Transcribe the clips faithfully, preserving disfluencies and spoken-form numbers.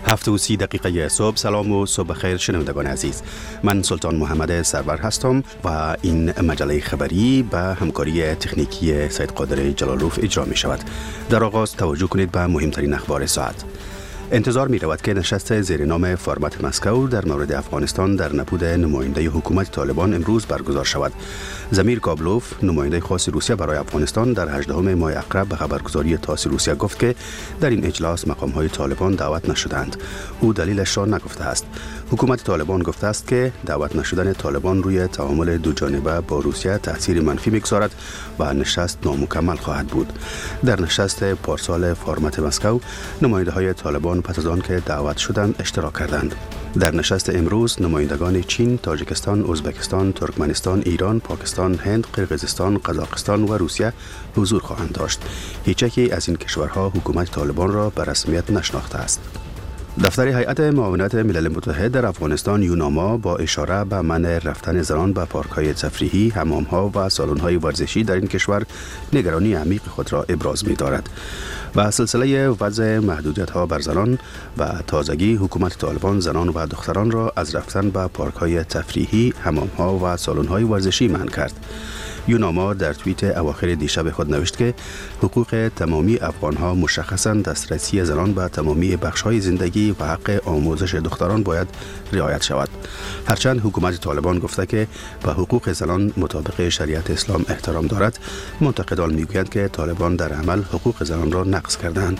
هفت و سی دقیقه صبح. سلام و صبح خیر شنوندگان عزیز. من سلطان محمد سرور هستم و این مجله خبری به همکاری تکنیکی سید قادر جلالوف اجرا می شود. در آغاز توجه کنید به مهمترین اخبار ساعت. انتظار می رود که نشست زیر نام فرمت مسکو در مورد افغانستان در نبود نماینده حکومت طالبان امروز برگزار شود. زمیر کابلوف، نماینده خاص روسیه برای افغانستان، در هجدهم ماه عقرب به خبرگزاری تاس روسیه گفت که در این اجلاس مقام‌های طالبان دعوت نشدند. او دلیلش را نگفته است. حکومت طالبان گفته است که دعوت نشدن طالبان روی تعامل دوجانبه با روسیه تاثیر منفی می‌گذارد و نشست نامکمل خواهد بود. در نشست پارسال فرمت مسکو، نماینده‌های طالبان پس از آن که دعوت شدند اشتراک کردند. در نشست امروز نمایندگان چین، تاجیکستان، ازبکستان، ترکمنستان، ایران، پاکستان، هند، قرقیزستان، قزاقستان و روسیه حضور خواهند داشت. هیچ یکی از این کشورها حکومت طالبان را به رسمیت نشناخته است. دفتر هیئت معاونت ملل متحد در افغانستان یوناما با اشاره به منع رفتن زنان به پارک‌های تفریحی، حمام‌ها و سالن‌های ورزشی در این کشور نگرانی عمیق خود را ابراز می‌دارد. و سلسله وضع محدودیت‌ها بر زنان و تازگی حکومت طالبان زنان و دختران را از رفتن به پارک‌های تفریحی، حمام‌ها و سالن‌های ورزشی منع کرد. یوناما در توییت اواخر دیشب خود نوشت که حقوق تمامی افغان‌ها مشخصاً دسترسی زنان به تمامی بخش‌های زندگی و حق آموزش دختران باید رعایت شود. هرچند حکومت طالبان گفته که به حقوق زنان مطابق شریعت اسلام احترام دارد، منتقدان میگویند که طالبان در عمل حقوق زنان را نقض کردند.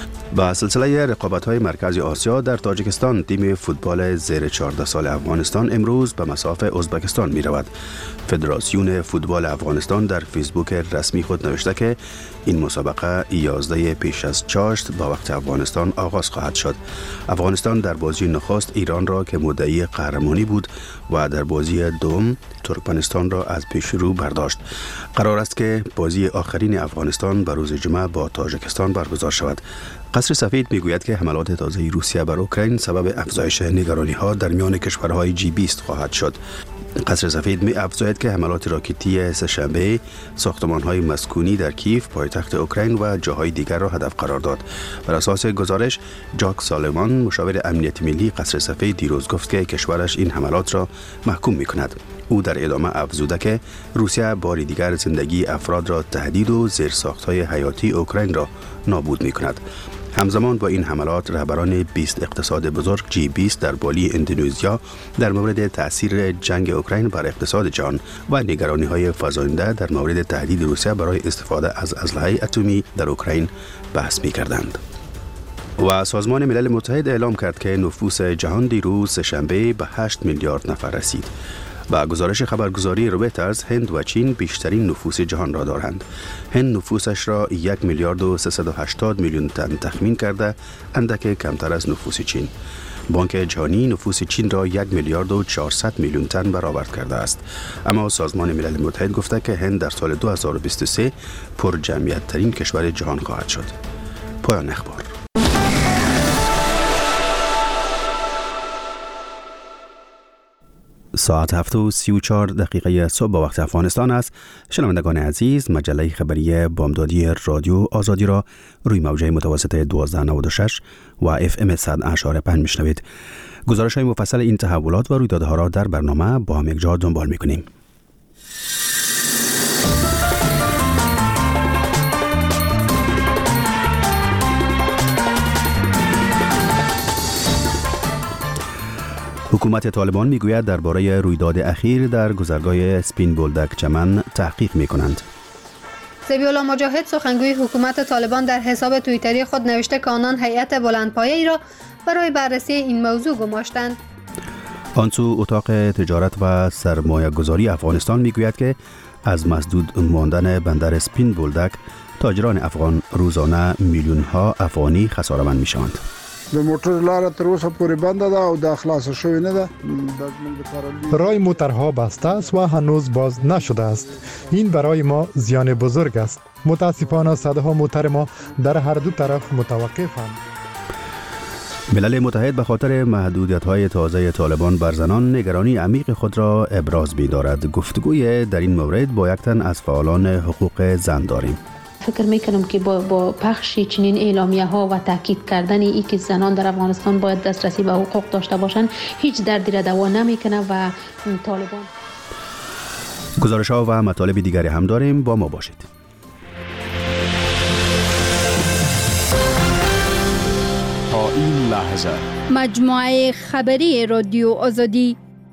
با سلسله رقابت‌های مرکز آسیا در تاجیکستان، تیم فوتبال زیر چهارده سال افغانستان امروز به مصاف ازبکستان می رود. فدراسیون فوتبال افغانستان در فیسبوک رسمی خود نوشته که این مسابقه یازده پیش از چاشت با وقت افغانستان آغاز خواهد شد. افغانستان در بازی نخست ایران را که مدعی قهرمانی بود و در بازی دوم ترکمنستان را از پیش رو برداشت. قرار است که بازی آخرین افغانستان به روز جمعه با تاجیکستان برگزار شود. قصر سفید میگوید که حملات تازه روسیه بر اوکراین سبب افزایش نگرانی‌ها در میان کشورهای جی بیست خواهد شد. قصر سفید می افزاید که حملات راکتی سه‌شنبه ساختمان‌های مسکونی در کیف، پایتخت اوکراین و جاهای دیگر را هدف قرار داد. بر اساس گزارش، جاک سالیوان، مشاور امنیت ملی قصر سفید، دیروز گفت که کشورش این حملات را محکوم می‌کند. او در ادامه افزوده که روسیه بار دیگر زندگی افراد را تهدید و زیرساخت‌های حیاتی اوکراین را نابود می‌کند. همزمان با این حملات، رهبران بیست اقتصاد بزرگ جی بیست در بالی اندونزیا در مورد تأثیر جنگ اوکراین بر اقتصاد جهان و نگرانی‌های فزاینده در مورد تهدید روسیه برای استفاده از اسلحه اتمی در اوکراین بحث می‌کردند. و سازمان ملل متحد اعلام کرد که نفوس جهان دیروز سه‌شنبه به هشت میلیارد نفر رسید. با گزارش خبرگزاری رویترز، هند و چین بیشترین نفوس جهان را دارند. هند نفوسش را یک میلیارد و سیصد و هشتاد میلیون تن تخمین کرده، اندک کمتر از نفوس چین. بانک جهانی نفوس چین را یک میلیارد و چهارصد میلیون تن برآورد کرده است. اما سازمان ملل متحد گفته که هند در سال دو هزار و بیست و سه پر جمعیت ترین کشور جهان خواهد شد. پایان اخبار. ساعت هفت و سی و چهار دقیقه صبح با وقت افغانستان است. شنوندگان عزیز، مجله خبری بامدادی رادیو آزادی را روی موجه متوسط دوازده نود و شش و اف ام صد اشاره پنج میشنوید. گزارش های مفصل این تحولات و رویدادها را در برنامه با هم یک جا دنبال میکنیم. حکومت طالبان میگوید درباره رویداد اخیر در گذرگاه سپین بولدک چمن تحقیق میکنند. ذبیح‌الله مجاهد، سخنگوی حکومت طالبان، در حساب توییتری خود نوشته که آنان هیئت بلندپایه‌ای را برای بررسی این موضوع گماشتند. آن سو اتاق تجارت و سرمایه گذاری افغانستان میگوید که از مسدود ماندن بندر سپین بولدک تاجران افغان روزانه میلیون ها افغانی خساره‌مند میشوند. د موټر لاره تر اوسه پورې بنده ده او د خلاص شوی نه ده. رای موترها بسته است و هنوز باز نشده است. این برای ما زیان بزرگ است. متاسفانه صدها موتر ما در هر دو طرف متوقفند. ملل متحد به خاطر محدودیت‌های تازه طالبان بر زنان نگرانی عمیق خود را ابراز می‌دارد. گفتگوی در این مورد با یک تن از فعالان حقوق زن داریم. فکر میکنم که با, با پخش چنین اعلامیه ها و تاکید کردن ای که زنان در افغانستان باید دسترسی به حقوق داشته باشند هیچ دردی را دوا نمیکنه و طالبان. گزارش ها و مطالب دیگری هم داریم، با ما باشید. تا این لحظه مجموعه خبری رادیو آزادی.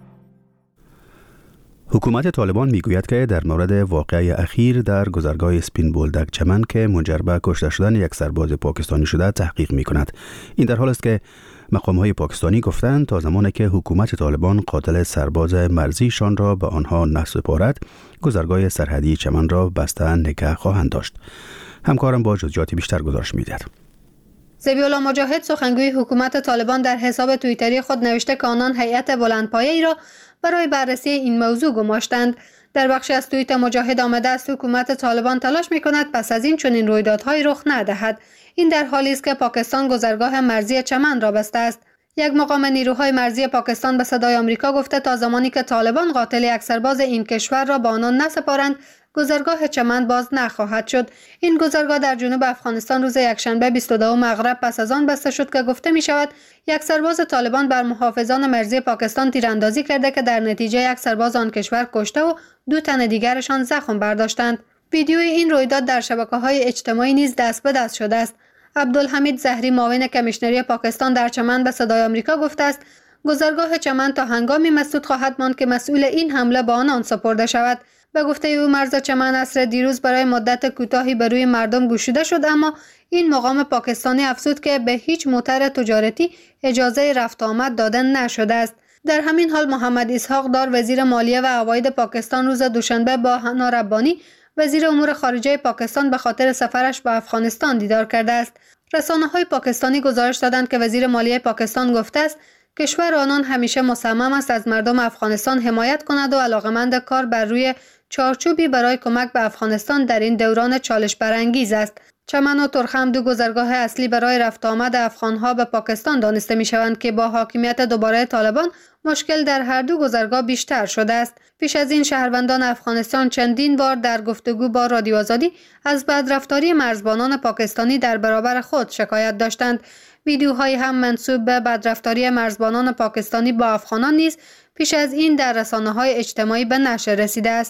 حکومت طالبان میگوید که در مورد واقعه اخیر در گذرگاه سپین بولدک چمن که منجر به کشته شدن یک سرباز پاکستانی شده تحقیق میکند. این در حال است که مقام‌های پاکستانی گفتند تا زمانی که حکومت طالبان قاتل سرباز مرزیشان را به آنها نسپارد، گذرگاه سرحدی چمن را بسته نگه خواهند داشت. همکارم با جزئیات بیشتر گزارش می‌دهد. ذبیح‌الله مجاهد سخنگوی حکومت طالبان در حساب توییتری خود نوشته که آنان هیئت بلندپایه‌ای را برای بررسی این موضوع گماشتند. در بخشی از توییت مجاهد آمده است حکومت طالبان تلاش می‌کند پس از این چنین رویدادهای رخ ندهد. این در حالی است که پاکستان گذرگاه مرزی چمن را بسته است. یک مقام نیروهای مرزی پاکستان به صدای آمریکا گفته تا زمانی که طالبان قاتل یک سرباز این کشور را به آنان نسپارند، گذرگاه چمن باز نخواهد شد. این گذرگاه در جنوب افغانستان روز یکشنبه بیست و دو مغرب پس از آن بسته شد که گفته می شود یک سرباز طالبان بر محافظان مرزی پاکستان تیراندازی کرده که در نتیجه یک سرباز آن کشور کشته و دو تن دیگرشان زخم برداشتند. ویدیوی این رویداد در شبکه‌های اجتماعی نیز دست به دست شده است. عبدالحمید زهری معاون کمیشنری پاکستان در چمن به صدای آمریکا گفته است گذرگاه چمن تا هنگامی مسدود خواهد ماند که مسئول این حمله به آنان سپرده شود. به گفته او مرز چمن عصر دیروز برای مدت کوتاهی بر روی مردم گشوده شد، اما این مقام پاکستانی افزود که به هیچ موتر تجارتی اجازه رفت آمد داده نشده است. در همین حال محمد اسحاق دار وزیر مالیه و عواید پاکستان روز دوشنبه با حنا ربانی وزیر امور خارجه پاکستان به خاطر سفرش به افغانستان دیدار کرده است. رسانه‌های پاکستانی گزارش دادند که وزیر مالیه پاکستان گفته است کشور آنان همیشه مصمم است از مردم افغانستان حمایت کند و علاقمند کار بر روی چارچوبی برای کمک به افغانستان در این دوران چالش برانگیز است. چمن و ترخم دو گذرگاه اصلی برای رفت آمد افغانها به پاکستان دانسته می شوند که با حاکمیت دوباره طالبان مشکل در هر دو گذرگاه بیشتر شده است. پیش از این شهروندان افغانستان چندین بار در گفتگو با رادیو آزادی از بدرفتاری مرزبانان پاکستانی در برابر خود شکایت داشتند. ویدیوهایی هم منسوب به بدرفتاری مرزبانان پاکستانی با افغانان نیز پیش از این در رسانه‌های اجتماعی به نشر رسیده است.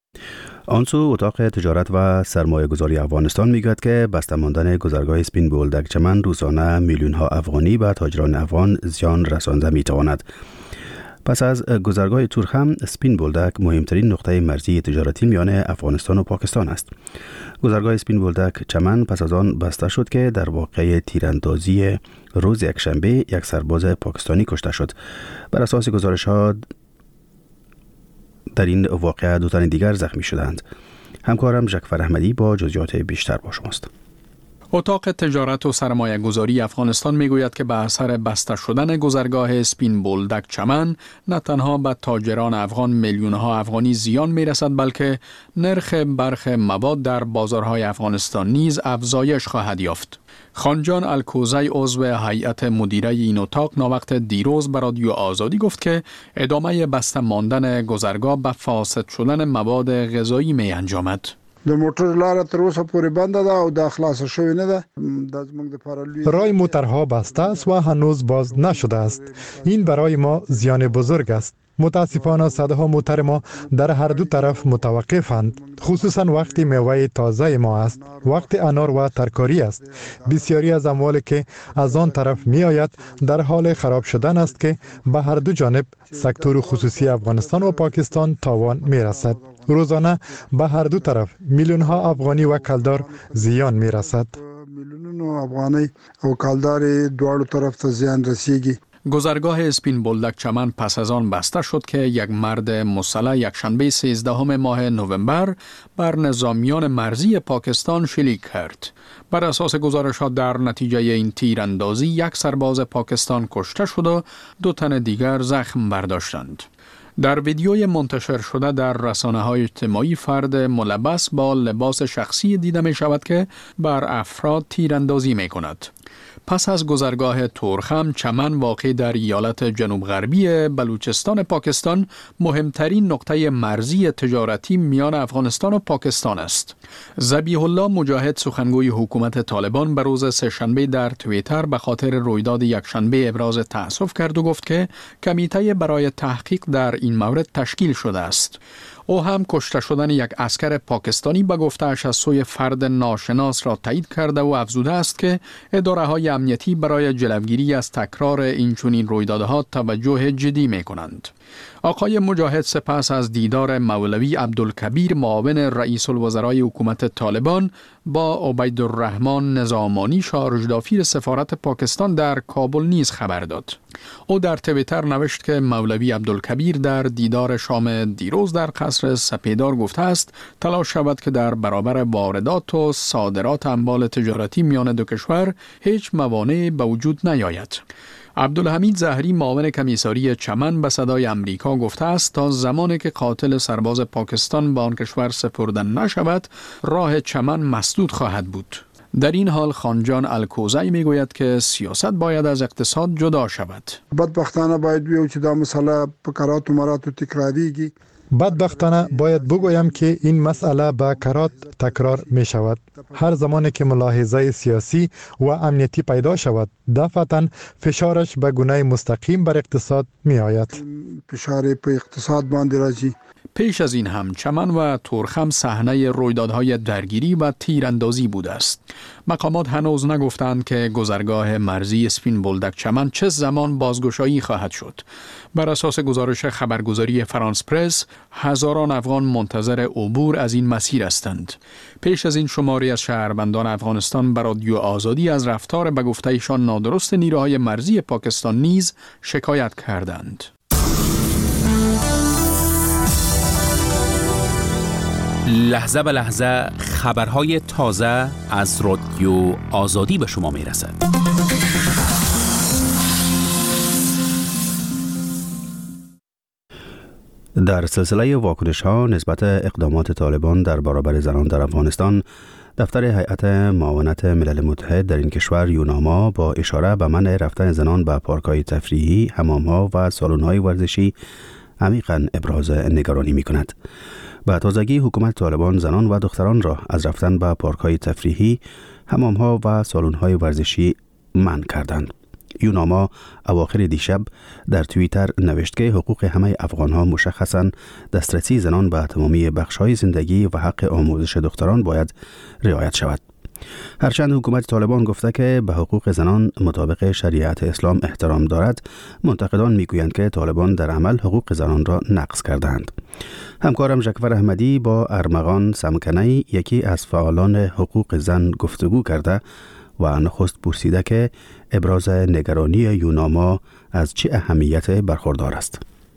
آنسو اتاق تجارت و سرمایه گذاری افغانستان میگوید که بسته ماندن گذرگاه سپین بولدک چمن روزانه میلیون ها افغانی و تاجران افغان زیان رسانده میتواند. پس از گذرگاه تورخم، سپین بولدک مهمترین نقطه مرزی تجارتی میان افغانستان و پاکستان است. گذرگاه سپین بولدک چمن پس از آن بسته شد که در واقع تیراندازی روز یکشنبه یک سرباز پاکستانی کشته شد. بر اساس گزارش ها در این واقعه دو تن دیگر زخمی شدند. همکارم جعفر احمدی با جزئیات بیشتر با شماست. اتاق تجارت و سرمایه گذاری افغانستان میگوید که به اثر بسته شدن گذرگاه سپین بولدک چمن نه تنها به تاجران افغان میلیون ها افغانی زیان میرسد، بلکه نرخ برخ مواد در بازارهای افغانستان نیز افزایش خواهد یافت. خانجان الکوزی عضو هیئت مدیره این اتاق ناوقت دیروز به رادیو آزادی گفت که ادامه بسته ماندن گذرگاه به فاسد شدن مواد غذایی می انجامد. د موټر لاره تر اوسه پورې بنده ده او دا خلاصه شوې نه ده. دا زموږ د پارالوی رای موترها بسته است و هنوز باز نشده است. این برای ما زیان بزرگ است. متاسفانه صدها موتر ما در هر دو طرف متوقفند، خصوصا وقتی میوه تازه ما است، وقت انار و ترکاری است. بسیاری از اموالی که از آن طرف می آید در حال خراب شدن است که به هر دو جانب سکتور خصوصی افغانستان و پاکستان تاوان می رسد. روزانه به هر دو طرف میلیون ها افغانی و کلدار زیان می رسد. میلیون افغانی او کلدار دواړو طرف ته زیان رسیږي. گذرگاه سپین بولدک چمن پس از آن بسته شد که یک مرد مسلح یکشنبه سیزدهم ماه نوامبر بر نظامیان مرزی پاکستان شلیک کرد. بر اساس گزارشات در نتیجه این تیراندازی یک سرباز پاکستان کشته شد و دو تن دیگر زخم برداشتند. در ویدیوی منتشر شده در رسانه‌های اجتماعی فرد ملبس با لباس شخصی دیده می شود که بر افراد تیراندازی می کند. پس از گذرگاه تورخم، چمن واقع در ایالت جنوب غربی بلوچستان پاکستان مهمترین نقطه مرزی تجارتی میان افغانستان و پاکستان است. ذبیح الله مجاهد سخنگوی حکومت طالبان به روز سه‌شنبه در توییتر به خاطر رویداد یکشنبه ابراز تأسف کرد و گفت که کمیته برای تحقیق در این مورد تشکیل شده است. او هم کشته شدن یک عسکر پاکستانی به گفته‌اش از سوی فرد ناشناس را تایید کرده و افزوده است که اداره‌های امنیتی برای جلوگیری از تکرار اینچنین رویدادها توجه جدی می‌کنند. آقای مجاهد سپس از دیدار مولوی عبدالکبیر معاون رئیس الوزرای حکومت طالبان با عبیدالرحمن نظامانی شارژدافیر سفارت پاکستان در کابل نیز خبر داد. او در توییتر نوشت که مولوی عبدالکبیر در دیدار شام دیروز در قصر سپیدار گفته است تلاش شود که در برابر واردات و صادرات اموال تجارتی میان دو کشور هیچ موانعی به وجود نیاید. عبدالحمید زهری معاون کمیساری چمن به صدای امریکا گفته است تا زمانی که قاتل سرباز پاکستان به آن کشور سپرده نشود راه چمن مسدود خواهد بود. در این حال خانجان الکوزی میگوید که سیاست باید از اقتصاد جدا شود. بدبختانه باید بیو چې دا مسئله په کرات و مرات و تکراریږي. بدبختانه باید بگویم که این مسئله به کرات تکرار می شود. هر زمانی که ملاحظه سیاسی و امنیتی پیدا شود، دفعتاً فشارش به گونه مستقیم بر اقتصاد می آید. فشار په اقتصاد باندې راځي. پیش از این هم چمن و تورخم صحنه رویدادهای درگیری و تیراندازی بوده است. مقامات هنوز نگفتند که گذرگاه مرزی اسپین بولدک چمن چه زمان بازگشایی خواهد شد. بر اساس گزارش خبرگزاری فرانس پرس، هزاران افغان منتظر عبور از این مسیر هستند. پیش از این شماری از شهروندان افغانستان بر رادیو آزادی از رفتار به گفته ایشان نادرست نیروهای مرزی پاکستان نیز شکایت کردند. لحظه به لحظه خبرهای تازه از رادیو آزادی به شما می رسد. در سلسله واکنش ها نسبت اقدامات طالبان در برابر زنان در افغانستان، دفتر هیئت معاونت ملل متحد در این کشور یوناما با اشاره به منع رفتن زنان به پارک‌های تفریحی، حمام‌ها و سالن‌های ورزشی عمیقاً ابراز نگرانی می‌کند. به تازگی حکومت طالبان زنان و دختران را از رفتن به پارک‌های تفریحی، حمام‌ها و سالن‌های ورزشی منع کردند. یوناما اواخر دیشب در توییتر نوشت که حقوق همه افغان‌ها مشخصاً دسترسی زنان به تمامی بخش‌های زندگی و حق آموزش دختران باید رعایت شود. هرچند حکومت طالبان گفته که به حقوق زنان مطابق شریعت اسلام احترام دارد، منتقدان میگویند که طالبان در عمل حقوق زنان را نقض کردند. همکارم ژکور احمدی با ارمغان سمکنی، یکی از فعالان حقوق زن، گفتگو کرده و نخست پرسیده که ابراز نگرانی یوناما از چه اهمیت برخوردار است.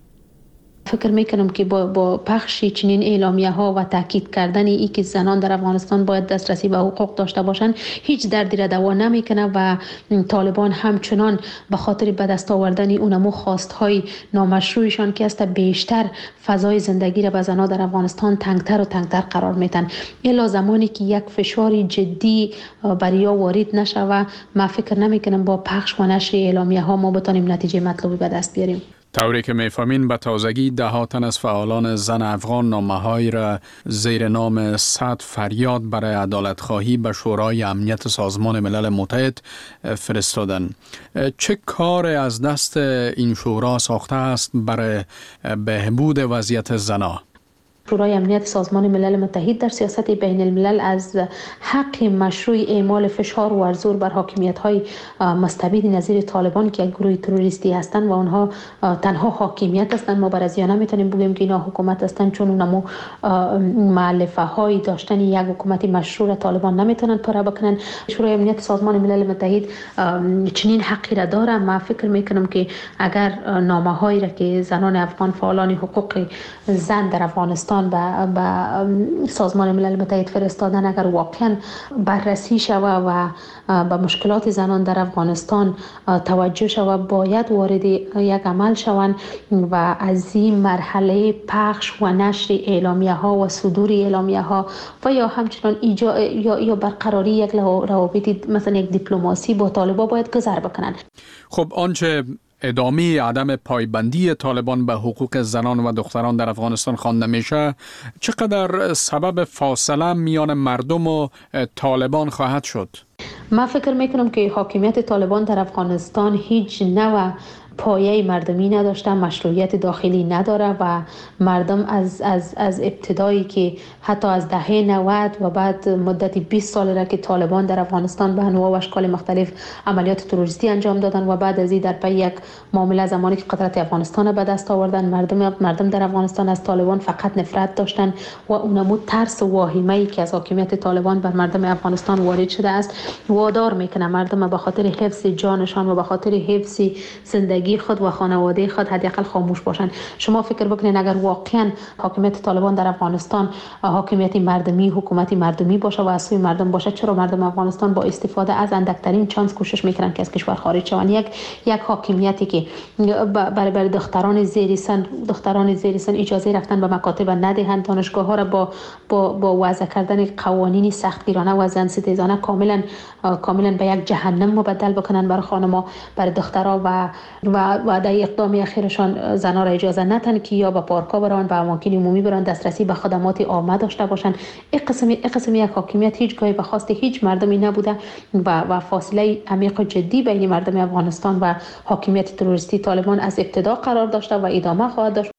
فکر میکنم که با, با پخش چنین اعلامیه ها و تاکید کردن ای که زنان در افغانستان باید دسترسی به حقوق داشته باشند هیچ دردی را دوا نمیکنه و طالبان همچنان به خاطر به دست آوردن اونمو خواستهای نامشروعشان که است بیشتر فضای زندگی را به زنان در افغانستان تنگتر و تنگتر قرار میدن. الا زمانی که یک فشار جدی بریا وارد نشه و ما فکر نمیکنم با پخش و نشر اعلامیه ها ما بتونیم نتیجه مطلوبی به دست بیاریم. طوری که میفهمین به تازگی ده ها تن از فعالان زن افغان نامه‌هایی را زیر نام صد فریاد برای عدالت خواهی به شورای امنیت سازمان ملل متحد فرستادن. چه کار از دست این شورا ساخته است برای بهبود وضعیت زنان؟ شورای امنیت سازمان ملل متحد در سیاست بین الملل از حق مشروع اعمال فشار و زور بر حاکمیت‌های مستبد نظیر طالبان که یک گروه تروریستی هستند و آنها تنها حاکمیت هستند، ما برای نمیتونیم بگیم که اینا حکومت هستند، چون اونمو مؤلفه های داشتن یک حکومت مشروع طالبان نمیتونن پره بکنن. شورای امنیت سازمان ملل متحد چنین حقی را داره. ما فکر میکنم که اگر نامه هایی را که زنان افغان فعالان حقوق زن در افغانستان افغانستان به به سازمان ملل متحد فرستادن اگر واقعا بررسی شود و به مشکلات زنان در افغانستان توجه شود، باید وارد یک عمل شوند و از این مرحله پخش و نشر اعلامیه ها و صدور اعلامیه ها و یا همچنان ایجا یا یا برقراری یک روابطی مثلا یک دیپلماسی با طالبان باید گذر بکنند. خب آنچه ادامه عدم پایبندی طالبان به حقوق زنان و دختران در افغانستان خوانده میشه، چقدر سبب فاصله میان مردم و طالبان خواهد شد؟ من فکر میکنم که حاکمیت طالبان در افغانستان هیچ نوع پایه مردمی نداشته، مشروعیت داخلی نداره و مردم از از از ابتدایی که حتی از دهه نود و بعد مدت بیست سال را که طالبان در افغانستان به انواع و اشکال مختلف عملیات تروریستی انجام دادن و بعد از این در پی یک معامله زمانی که قدرت افغانستان به دست آوردن، مردم مردم در افغانستان از طالبان فقط نفرت داشتن و اونمو ترس و واهمه‌ای که از حاکمیت طالبان بر مردم افغانستان وارد شده است وادار میکنه مردم به خاطر حفظ جانشان و به خاطر حفظ زندگی خود و خانواده خود حداقل خاموش باشند. شما فکر بکنید اگر واقعا حاکمیت طالبان در افغانستان حاکمیت مردمی، حکومت مردمی باشه و از سوی مردم باشه، چرا مردم افغانستان با استفاده از اندکترین چانس کوشش میکنن که از کشور خارج شوند؟ یک یک حاکمیتی که برای برای دختران زیر سن دختران زیر سن اجازه رفتن به مکاتب ندهند، دانشگاه ها را با با با وضع کردن قوانین سختگیرانه و زن ستیزانه کاملا کاملا به یک جهنم مبدل بکنن برای خانم‌ها، برای دخترها و و و در اقدام اخیرشان زنان را اجازه ندن که یا به پارک‌ها برن، به اماکن عمومی برن، دسترسی به خدمات عامه داشته باشند. این قسم این قسم یک حاکمیت هیچگاهی به خواست هیچ مردمی نبوده و و فاصله عمیق و جدی بین مردم افغانستان و حاکمیت تروریستی طالبان از ابتدا قرار داشته و ادامه خواهد داشت.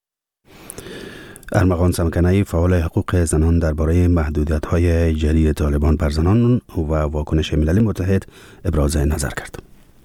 ارمغان سمکنی، فعال حقوق زنان، درباره محدودیت‌های جدید طالبان بر زنان و واکنش ملل متحد ابراز نظر کرد.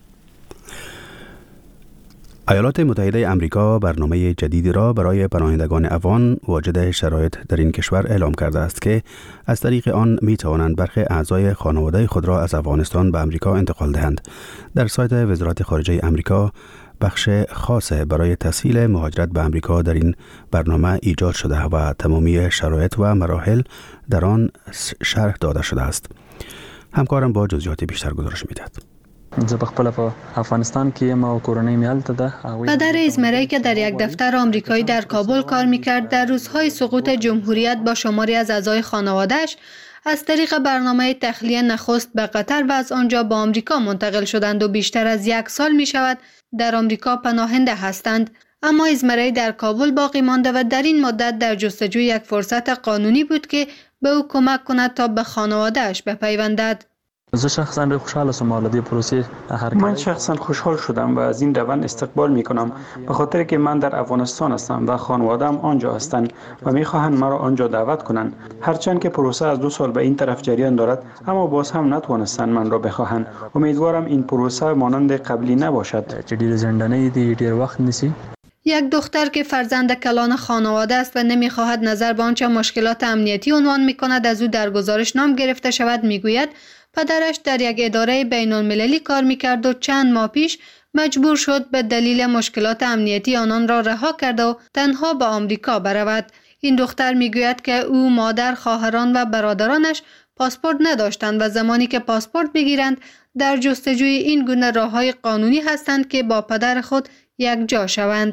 ایالات متحده آمریکا برنامه جدیدی را برای پناهندگان افغان واجد شرایط در این کشور اعلام کرده است که از طریق آن می توانند برخی اعضای خانواده خود را از افغانستان به آمریکا انتقال دهند. در سایت وزارت خارجه آمریکا بخش خاص برای تسهیل مهاجرت به آمریکا در این برنامه ایجاد شده و تمامی شرایط و مراحل در آن شرح داده شده است. همکارم با جزئیات بیشتر گزارش می‌دهد. زه په خپل په افغانستان کې یم او کورنۍ مې هلته ده. پدر ازمره‌ای که در یک دفتر آمریکایی در کابل کار می‌کرد، در روزهای سقوط جمهوریت با شماری از اعضای خانواده‌اش از طریق برنامه تخلیه نخست به قطر و از آنجا به آمریکا منتقل شدند و بیشتر از یک سال می‌شود در آمریکا پناهنده هستند. اما ازمره‌ای در کابل باقی مانده و در این مدت در جستجوی یک فرصت قانونی بود که به او کمک کند تا به خانواده‌اش بپیوندد. زه شخصا خوشحال شدم از این پروسه. من شخصا خوشحال شدم و از این روند استقبال می کنم به خاطر که من در افغانستان هستم و خانواده‌ام آنجا هستند و می خواهند مرا آنجا دعوت کنند. هرچند که پروسه از دو سال به این طرف جریان دارد، اما باز هم نتوانستند من را بخواهند. امیدوارم این پروسه مانند قبلی نباشد. چې ډیر زندانه دی ډیر وخت نیسی. یک دختر که فرزند کلان خانواده است و نمیخواهد نظر به آنچه مشکلات امنیتی عنوان میکند از او در گزارش نام گرفته شود، میگوید پدرش در یک اداره بین المللی کار میکرد و چند ماه پیش مجبور شد به دلیل مشکلات امنیتی آنان را رها کرد و تنها به آمریکا برود. این دختر میگوید که او، مادر، خواهران و برادرانش پاسپورت نداشتند و زمانی که پاسپورت میگیرند در جستجوی این گونه راههای قانونی هستند که با پدر خود یک جا شوند.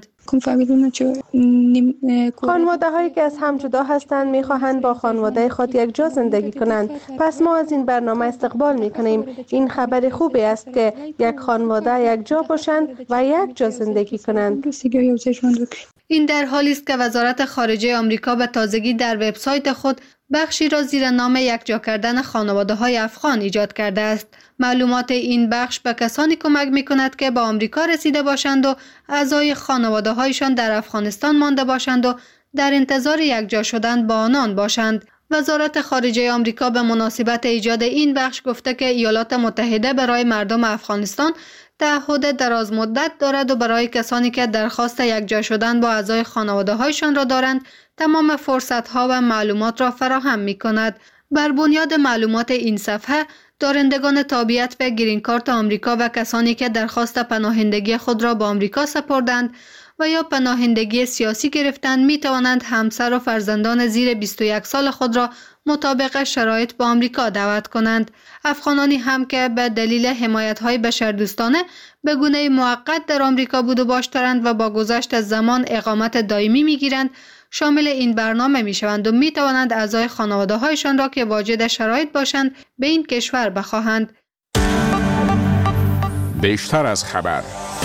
خانواده هایی که از هم جدا هستند می خواهند با خانواده خود یک جا زندگی کنند. پس ما از این برنامه استقبال می کنیم. این خبر خوبی است که یک خانواده یک جا باشند و یک جا زندگی کنند. این در حالی است که وزارت خارجه آمریکا به تازگی در وبسایت خود بخشی را زیر نام یکجا کردن خانواده‌های افغان ایجاد کرده است. معلومات این بخش به کسانی کمک می‌کند که به آمریکا رسیده باشند و اعضای خانواده‌هایشان در افغانستان مانده باشند و در انتظار یکجا شدن با آنان باشند. وزارت خارجه آمریکا به مناسبت ایجاد این بخش گفته که ایالات متحده برای مردم افغانستان تعهد دراز مدت دارد و برای کسانی که درخواست یکجا شدن با اعضای خانواده‌هایشان را دارند تمام فرصت‌ها و معلومات را فراهم می‌کند. بر بنیاد معلومات این صفحه، دارندگان تابعیت به گرین کارت آمریکا و کسانی که درخواست پناهندگی خود را به آمریکا سپردند و یا پناهندگی سیاسی گرفتند می توانند همسر و فرزندان زیر بیست و یک سال خود را مطابق شرایط به آمریکا دعوت کنند. افغانانی هم که به دلیل حمایت‌های بشردوستانه به گونه موقت در آمریکا بود و باش دارند و با گذشت از زمان اقامت دائمی می‌گیرند شامل این برنامه می‌شوند و می‌توانند اعضای خانواده‌هایشان را که واجد شرایط باشند به این کشور بخواهند. بیشتر از خبر.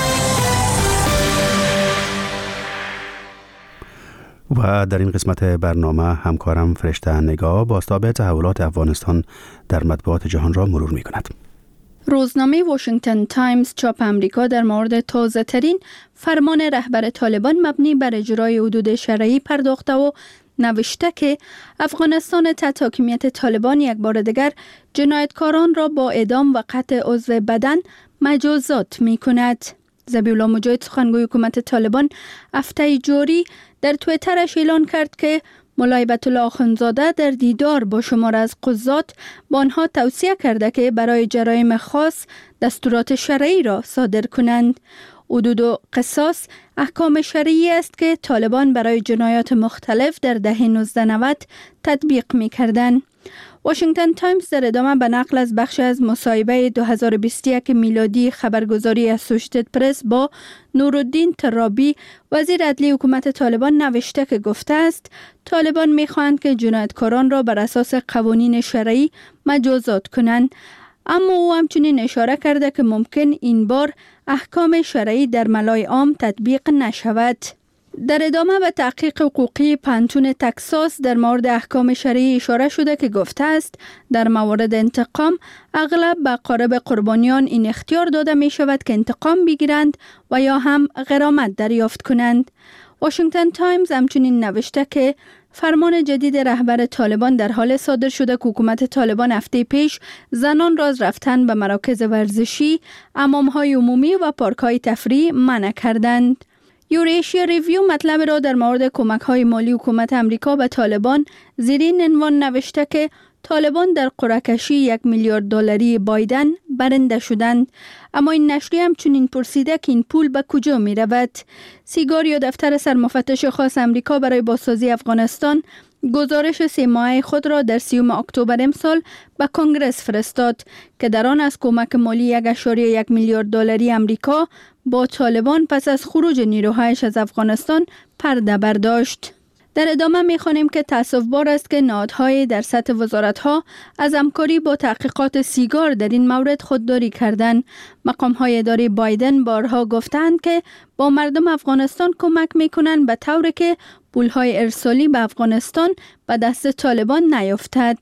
و در این قسمت برنامه همکارم فرشته نگاه بازتاب تحولات افغانستان در مطبوعات جهان را مرور می کند. روزنامه واشنگتن تایمز چاپ امریکا در مورد تازه ترین فرمان رهبر طالبان مبنی بر اجرای حدود شرعی پرداخته و نوشته که افغانستان تحت حاکمیت طالبان یک بار دیگر جنایتکاران را با اعدام و قطع عضو بدن مجازات می کند. ذبیح‌الله مجاهد سخنگوی حکومت طالبان هفته جاری در توییترش اعلان کرد که ملا هیبت الله آخوندزاده در دیدار با شمار از قضات با آنها توصیه کرده که برای جرایم خاص دستورات شرعی را صادر کنند. حدود و قصاص احکام شرعی است که طالبان برای جنایات مختلف در دهه نوزده نود تطبیق می کردند. واشنگتن تایمز در ادامه به نقل از بخش از مصاحبه دو هزار و بیست و یک میلادی خبرگزاری اسوشیتد پرس با نورالدین ترابی وزیر عدلی حکومت طالبان نوشته که گفته است طالبان می‌خواهند که جنایتکاران را بر اساس قوانین شرعی مجازات کنند، اما او همچنین اشاره کرده که ممکن این بار احکام شرعی در ملای عام تطبیق نشود. در ادامه به تحقیق حقوقی پانتون تکساس در مورد احکام شرعی اشاره شده که گفته است در موارد انتقام اغلب به اقارب قربانیان این اختیار داده می شود که انتقام بگیرند و یا هم غرامت دریافت کنند. واشنگتن تایمز همچنین نوشته که فرمان جدید رهبر طالبان در حال صادر شده که حکومت طالبان هفته پیش زنان را از رفتن به مراکز ورزشی، حمام‌های عمومی و پارک‌های تفریحی منع کردند. یوریشیا ریویو مطلب را در مورد کمک‌های مالی حکومت امریکا به طالبان زیر این عنوان نوشته که طالبان در قرعه‌کشی یک میلیارد دلاری بایدن برنده شدند، اما این نشریه همچنین پرسیده که این پول به کجا می رود. سیگار یا دفتر سرمفتش خاص امریکا برای بازسازی افغانستان گزارش سه ماهه خود را در سیوم اکتبر امسال به کنگرس فرستاد که در آن از کمک مالی یک ممیز یک میلیارد دلاری امریکا با طالبان پس از خروج نیروهایش از افغانستان پرده برداشت. در ادامه می‌خوانیم که تأسف‌بار است که نهادهای در سطح وزارت‌ها از همکاری با تحقیقات سیگار در این مورد خودداری کردند. مقام‌های اداره بایدن بارها گفتند که با مردم افغانستان کمک می‌کنند به طوری که پول‌های ارسالی به افغانستان به دست طالبان نیفتد.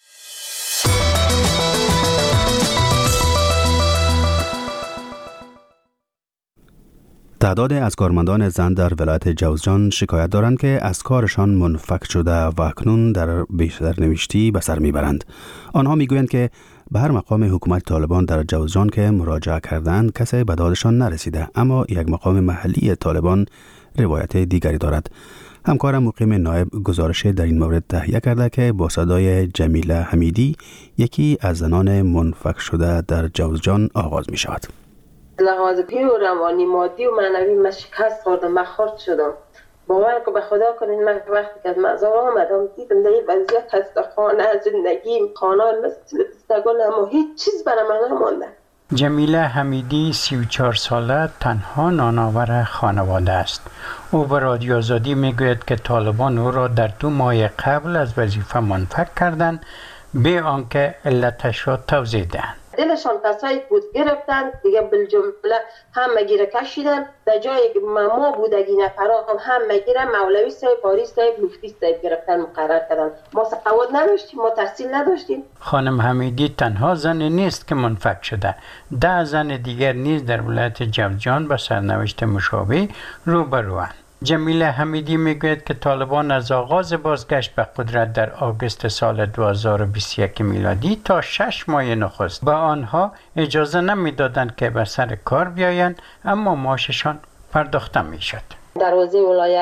تعداد از کارمندان زن در ولایت جوزجان شکایت دارند که از کارشان منفک شده و اکنون در بیشترنوشتی به سر میبرند. آنها میگویند که به هر مقام حکومت طالبان در جوزجان که مراجعه کردند کسی به دادشان نرسیده، اما یک مقام محلی طالبان روایت دیگری دارد. همکارم مقیم نایب گزارش در این مورد تهیه کرده که با صدای جمیله حمیدی یکی از زنان منفک شده در جوزجان آغاز می شود. لحاظ پیو روانی مادی و معنوی من شکست خوردم، من خرد شدم. باور که به خدا کنین من وقتی که از مزار آمدم دیدم در این وضعیت هست خانه زندگیم خانه مثل پستگان، اما هیچ چیز برای من نمانده. جمیله حمیدی سی و چهار ساله تنها نانآور خانواده است. او به رادیو آزادی میگوید که طالبان او را در دو ماه قبل از وظیفه منفک کردند به آنکه علتش را توضیح دهند. دلشان کسایی بود گرفتن دیگه بالجمله همه گیره کشیدن. در جایی که ما بودگی نفرا هم همه گیره مولوی صاحب، پاریس صاحب، مفتی صاحب گرفتن مقرر کردن. ما سواد نداشتیم، ما تحصیل نداشتیم. خانم حمیدی تنها زن نیست که منفک شده. ده زن دیگر نیز در ولایت جوزجان به سرنوشت مشابه روبروند. جمیله حمیدی میگوید که طالبان از آغاز بازگشت به قدرت در آگوست سال دو هزار و بیست و یک میلادی تا شش ماه نخست به آنها اجازه نمیدادند که به سر کار بیایند، اما معاششان پرداخته میشد. دروازه ولایت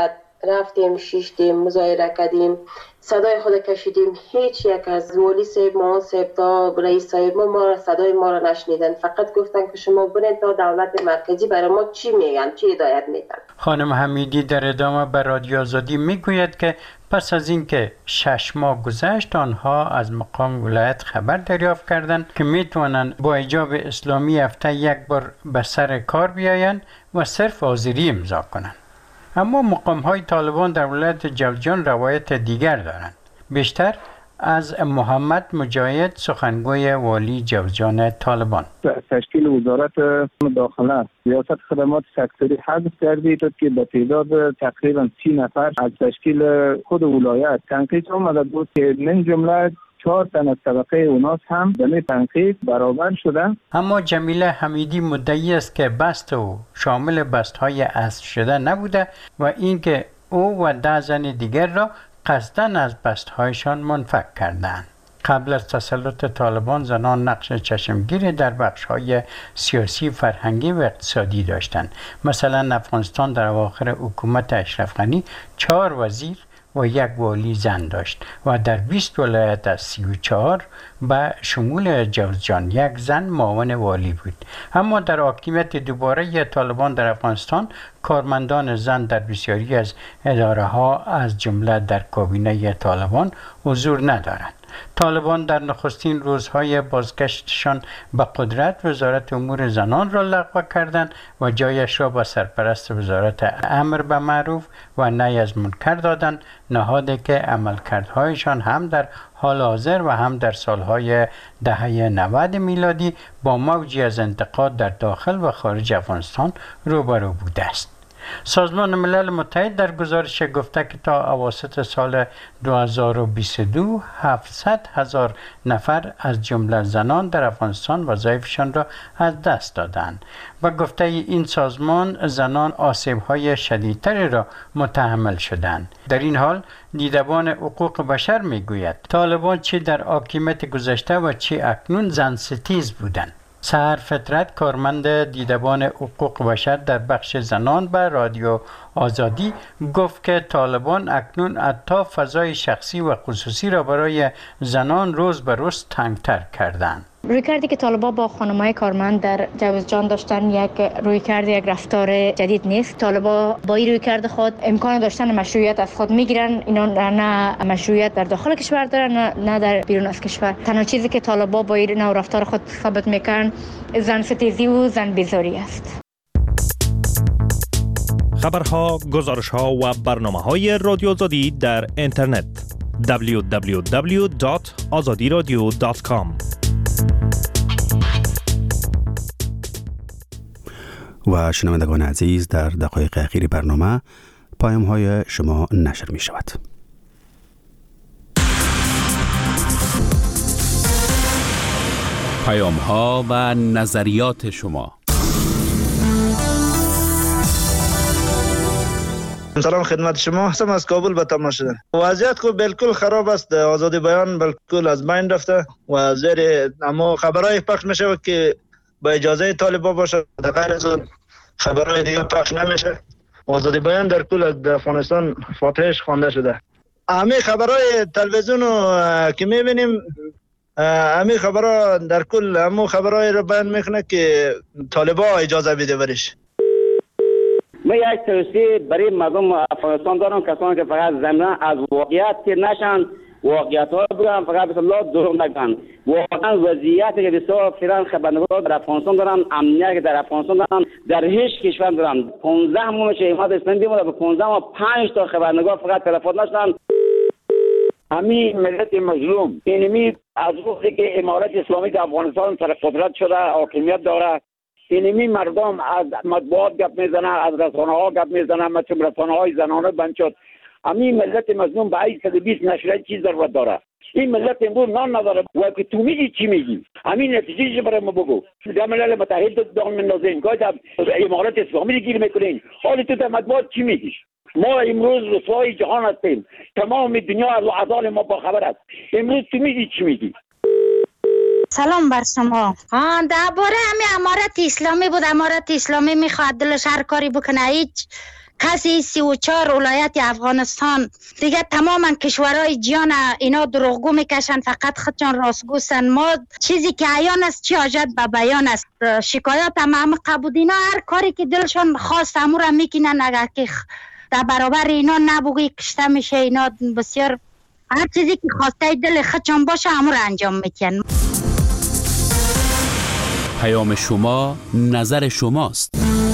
رفتیم شیشتیم مظاهره کردیم صدای خود کشیدیم هیچ یک از والی صاحب ما صاحب تا رئیس صاحب ما, ما صدای ما را نشنیدن فقط گفتن که شما برید تا دولت مرکزی برای ما چی میگن چی هدایت میکنن. خانم حمیدی در ادامه به رادیو آزادی میگوید که پس از اینکه شش ماه گذشت آنها از مقام ولایت خبر دریافت کردند که میتونن با حجاب اسلامی هفته یک بار به سر کار بیاین و صرف حاضری امضا کنند. اما مقام های طالبان در ولایت جوزجان روایت دیگر دارند. بیشتر از محمد مجاهد سخنگوی والی جوزجان طالبان. تشکیل وزارت داخله ریاست خدمات سکتوری حذف کردید که به تعداد تقریبا سی نفر از تشکیل خود ولایت تنقیص آمده بود که من جمله چهار تن از طبقه اوناس هم دمی تنقیص برابر شدن. اما جمیله حمیدی مدعی است که بست او شامل بست های اصل شده نبوده و اینکه او و ده زن دیگر را قصداً از بست هایشان منفک کردند. قبل از تسلط طالبان زنان نقش چشمگیری در بخش های سیاسی، فرهنگی و اقتصادی داشتند. مثلا افغانستان در اواخر حکومت اشرف غنی چهار وزیر و یک والی زن داشت و در بیست ولایت از سی و چهار به شمول جوزجان یک زن معاون والی بود. اما در حاکمیت دوباره طالبان در افغانستان کارمندان زن در بسیاری از اداره ها از جمله در کابینه طالبان حضور ندارند. طالبان در نخستین روزهای بازگشتشان به قدرت وزارت امور زنان را لغو کردند و جایش را به سرپرست وزارت امر به معروف و نهی از منکر دادند، نهادی که عملکردهایشان هم در حال حاضر و هم در سالهای دهه نود میلادی با موجی از انتقاد در داخل و خارج افغانستان روبرو بوده است. سازمان ملل متحد در گزارش گفته که تا اواسط سال دو هزار و بیست و دو هفتصد هزار نفر از جمله زنان در افغانستان وظایفشان را از دست دادند. و گفته این سازمان زنان آسیب‌های شدیدتری را متحمل شدند. در این حال دیدبان حقوق بشر میگوید طالبان چه در حاکمیت گذشته و چه اکنون زن ستیز بودند. سحر فطرت کارمند دیدبان حقوق بشر در بخش زنان به رادیو آزادی گفت که طالبان اکنون حتی فضای شخصی و خصوصی را برای زنان روز به روز تنگتر کردند. رویکردی که طالبان با خانم‌های کارمند در جوزجان داشتن یک رویکرد یک رفتار جدید نیست. طالبان با این رویکرد خود امکان داشتن مشروعیت از خود میگیرن. اینا نه مشروعیت در داخل کشور دارن نه, نه در بیرون از کشور. تنها چیزی که طالبان با این نوع رفتار خود ثابت میکنن زن ستیزی و زن بیزاری است. خبرها، گزارش‌ها و برنامه‌های رادیو آزادی در اینترنت دبلیو دبلیو دبلیو دات آزادی رادیو دات کام. و شنوندگان عزیز در دقایق اخیر برنامه پیام های شما نشر می شود. پیام ها و نظریات شما. سلام خدمت شما. هستم از کابل به تماس شدن. وضعیت کو بالکل خراب است. آزادی بیان بالکل از بین رفته و زیر اما خبرهای پخش میشه که با اجازه طالبان باشه، در غیر از اون خبرهای دیگه پخش نمیشه. آزادی بیان در کل از افغانستان فاتحش خوانده شده. همه خبرهای تلویزیون که میبینیم همه خبرها در کل همه خبرهای رو بیان میکنه که طالبان اجازه بده برش. من یک توصیه برای مردم افغانستان دارم، کسانی که فقط زمینه از واقعیت که نشن، واقعیت ها بگم، فقط بسید الله دروغ نگن. واقعا وضعیتی که بسیار فیران خبرنگار در افغانستان دارن، امنیت که در افغانستان دارن، در هیچ کشور دارن. پانزده ماه که اماد اسلامی بیمونه، به پانزده ماه پنج تا خبرنگار فقط تلفن نشدن. همین ملت مظلوم اینمی از وقتی که امارت اسلامی در افغانستان سر قدرت شده، حاکمیت داره، اینمی مردم از مطبوعات گپ میزنن، از رسانه ها گپ میزنن، مثل رسانه های زنانه بند شد. همین ملت مظلوم به ای صد و بیست نشریه چیز ضرورت داره. این ملت امروز نان نداره و که تو میگی چی میگی؟ همین نتیجهش برای ما بگو. در ملل متحد دام مندازین که در امارت اسلامی گیر میکنین. حالی تو در مطبوعات چی میگی؟ ما امروز رسوای جهان هستیم. تمام دنیا از اعضای ما با خبر است. امروز تو میگی چی میگی؟ سلام بر شما. ها درباره همین امارت اسلامی بود. امارت اسلامی میخواد دلش هر کاری بکنه، هیچ کسی سی و چهار ولایت افغانستان دیگه تماما کشورهای جهان اینا دروغگو میکشن، فقط خودشان راستگوستن. ما چیزی که عیان است چی حاجت به بیان است. شکایت هم همه قبول، اینا هر کاری که دلشان خواست همو را میکنن، اگر که در برابر اینا نبوگی کشته میشه. اینا بسیار هر چیزی که خواسته دل خودشان باشه همو را انجام میتین. پیام شما نظر شماست.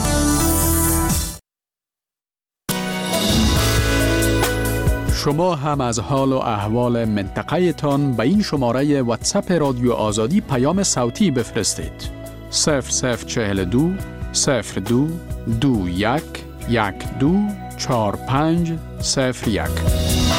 شما هم از حال و احوال منطقه تان به این شماره واتساپ رادیو آزادی پیام صوتی بفرستید. صفر صفر چهل دو صفر دو دو یک یک دو چهار پنج صفر یک.